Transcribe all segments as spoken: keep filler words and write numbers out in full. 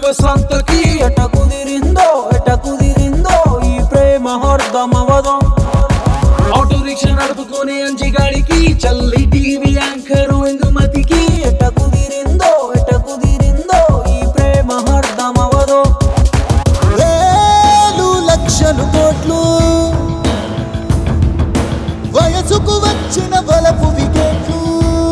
సంతకి ఎట కుదిరిందో ఎట కుదిరిందో ఈ ప్రేమ హర్దమవదో ఆటో రిక్షా నడుపుకొని అంజిగాడికి చల్లి టీవీ యాంకరు ఎంగుమతికి ఎట కుదిరిందో ఎట కుదిరిందో ఈ ప్రేమ హర్దమవదో వేలు లక్షలు కోట్లు వయసుకు వచ్చిన వలపు వికెట్లు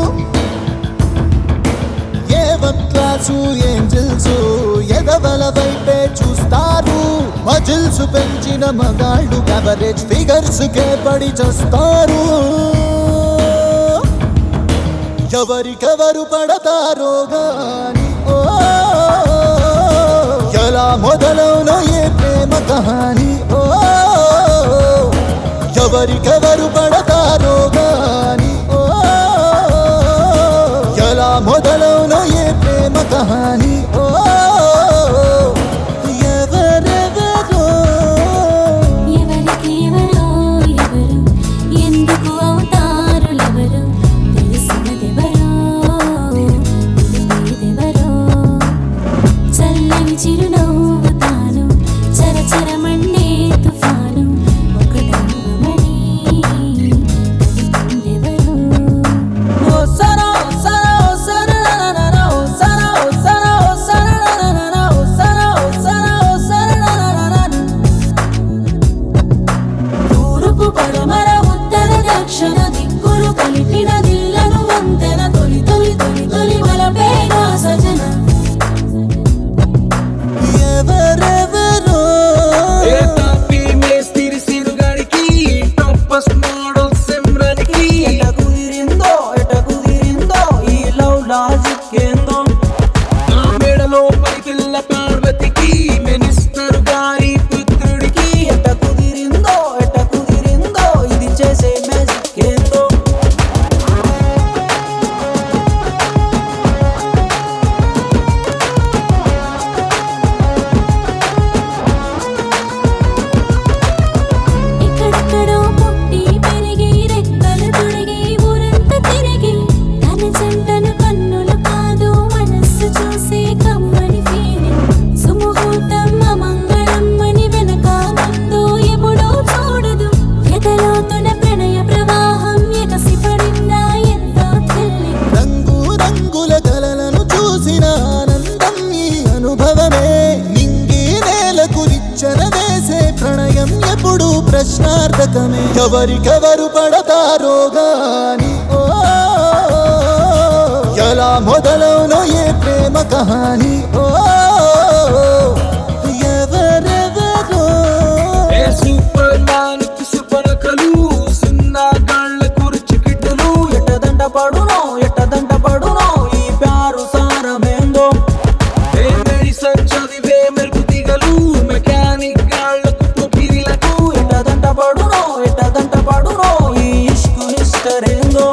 ఏ వన్ క్లాసు ఏంజల్స్ ఎదవల వైపే చూస్తారు మజిల్స్ పెంచిన మగాళ్ళు ఎవరేజ్ ఫిగర్స్ కే పడి చేస్తారు ఎవరికెవరు పడతారో గాని ఓ ఎలా మొదలవునో ఏ ప్రేమ కహాని ఓ ఎవరికెవరు పడతారో గాని ఓ ఎలా మొదలవునో ఏ ప్రేమ కహాని ఓ ఎవరెవరో ఎవరికి ఎవరో ఎవరు ఎందుకు అవుతారు ఎవరు తెలిసినదెవరో తెలియదెవరో చల్లని చిరునవ్వు తాను చరచర మండే తుఫాను ఒకటమ్మని తెలిపిందెవరో ఓ సరా సరా సరననన ఓ సరా సరా సరననన ఓ సరా సరా సరననన తూర్పు పడమర ఉత్తర దక్షిణ దిక్కులు కలిపిన దిల్లను వంతెన తొలి తొలి తొలి తొలి వలపేగా సజన ఎవరెవరో ఏ తాపి మేస్తిరి సిరుగాడికి టాపస్ మోడల్ సిమ్రన్కి ఎట కుదిరిందో ఎట కుదిరిందో ఈ లవ్ లాజిక్ ఏందో నా మెడలో పై పిల్ల పార్వతికి మినిస్టర్ గారి పుత్రుడికి ఎట కుదిరిందో ఎట కుదిరిందో ఇది చేసే మ్యాజిక్ ఏందో ఎక్కడెక్కడో పుట్టి పెరిగి రెక్కలు తొడిగి ఊరంతా తిరిగి తన జంటను కన్నులు కాదు మనస్సు చూసే కమ్మని ఫీలింగ్ సుముహూర్తం అమంగళం అని వెనక ముందు ఎప్పుడూ చూడదు ఎదలోతున ప్రణయ ప్రవాహం ఎగసి పడిందా ఎంతో థ్రిల్లింగ్ రంగు రంగుల కలలను చూసిన ఆనందం ఈ అనుభవమే నింగి నేలకు నిచ్చెన వేసే ప్రణయం ఎప్పుడు ప్రశ్నార్థకమే ఎవరికెవరు పడతారో గాని ఓ ఎలా మొదలవునో ఏ ప్రేమ కహాని ఓ ఎవరెవరో ఏ సూపర్ మ్యాన్ పిసుపనకలు సున్నా గాళ్ళ కుర్చి కిడ్డలు ఎట దండ పడునో ఎట దండ పడునో ఈ ప్యారు సారమేందో ఏ మెడిసన్ చదివే మెరుపు దిగలు మెకానిక్ గాళ్ళకు పొకిరిలకు ఎట దండ పడునో ఎట దండ పడునో ఈ ఇష్కు నిష్టరేందో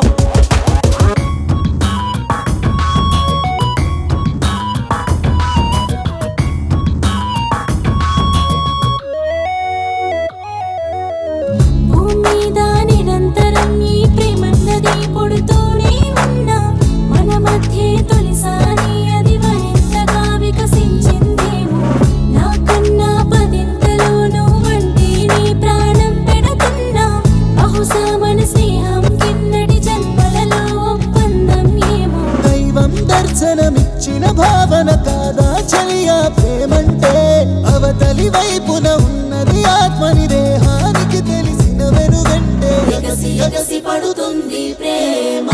భూమి మీద నిరంతరం ఈ ప్రేమన్నది పుడుతూనే ఉన్నా మన మధ్య తొలిసారి అది మరింతగా వికసించిందేమో నాకన్నా పదింతలోనూ వంటి నీ ప్రాణం పెడుతున్నా బహుశా మన స్నేహం కిందటి జన్మలలో ఒప్పందం ఏమో దైవం దర్శనమిచ్చిన భావన కాదా చలియా ప్రేమంటే అవతలి వైపున ఉన్నది ఆత్మని దేహానికి తెలిసిన వెనుగంటే ఎగసి ఎగసి పడుతుంది ప్రేమ